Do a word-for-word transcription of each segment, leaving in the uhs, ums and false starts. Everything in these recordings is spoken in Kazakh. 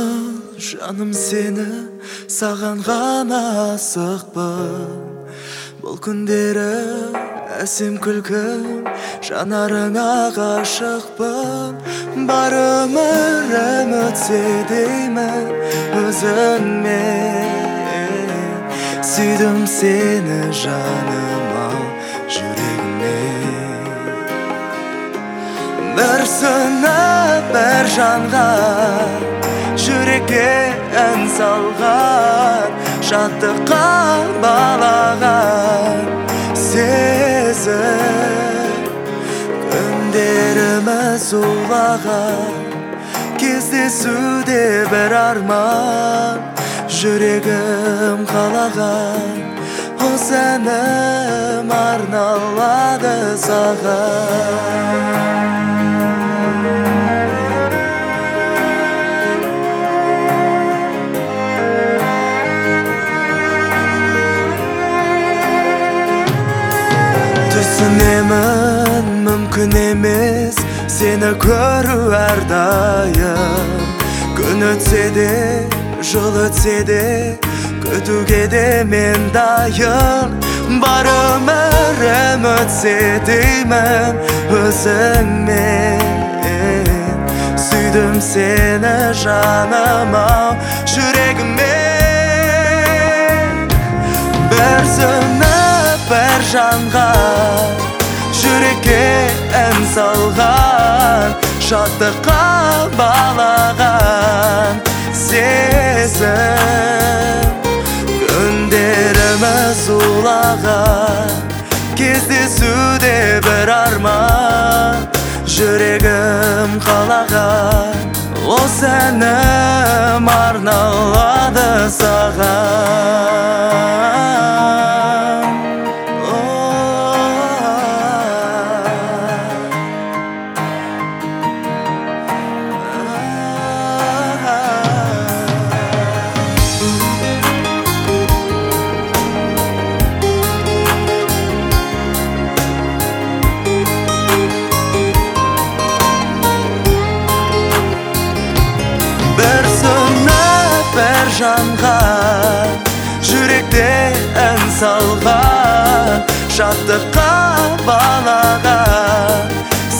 жаным сені саған ғана асықпын. Бұл күндері әсем күлкің жанарыңа ғашықпын. Бар өмірім өтсе деймін өзіңмен. Сүйдім сені жаныма жүрегіммен. Бір сынып бір жанға жүрекке ән салған, шаттыққа балаған сезім. Күндеріміз зулаған, кездесуде бір арман. Жүрегім қалаған, осы әнім арналады саған. Түсінемін, мүмкін емес сені көру әрдайым. Күн өтсе де, жыл өтсе де, күтуге де мен дайын. Бар өмірім өтсе деймін өзіңмен. Сүйдім сені жаныма жүрегіммен. Бір сынып бір жанға жүрекке ән салған, шаттыққа балаған сезім. Күндеріміз зулаған, кездесуде бір арман. Жүрегім қалаған, осы әнім арналады саған. Бір сынып бір жанға жүректе ән салған, шаттыққа балаған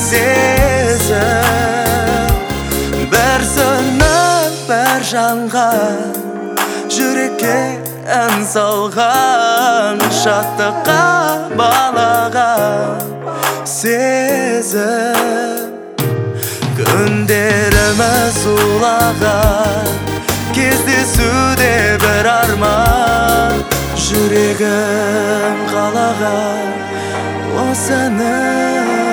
сезім. Бір сынып бір жанға жүрекке ән салған, шаттыққа балаған сезім. Күндеріміз зулаған, кездесуде бір арман. Жүрегім қалаған, осы әнім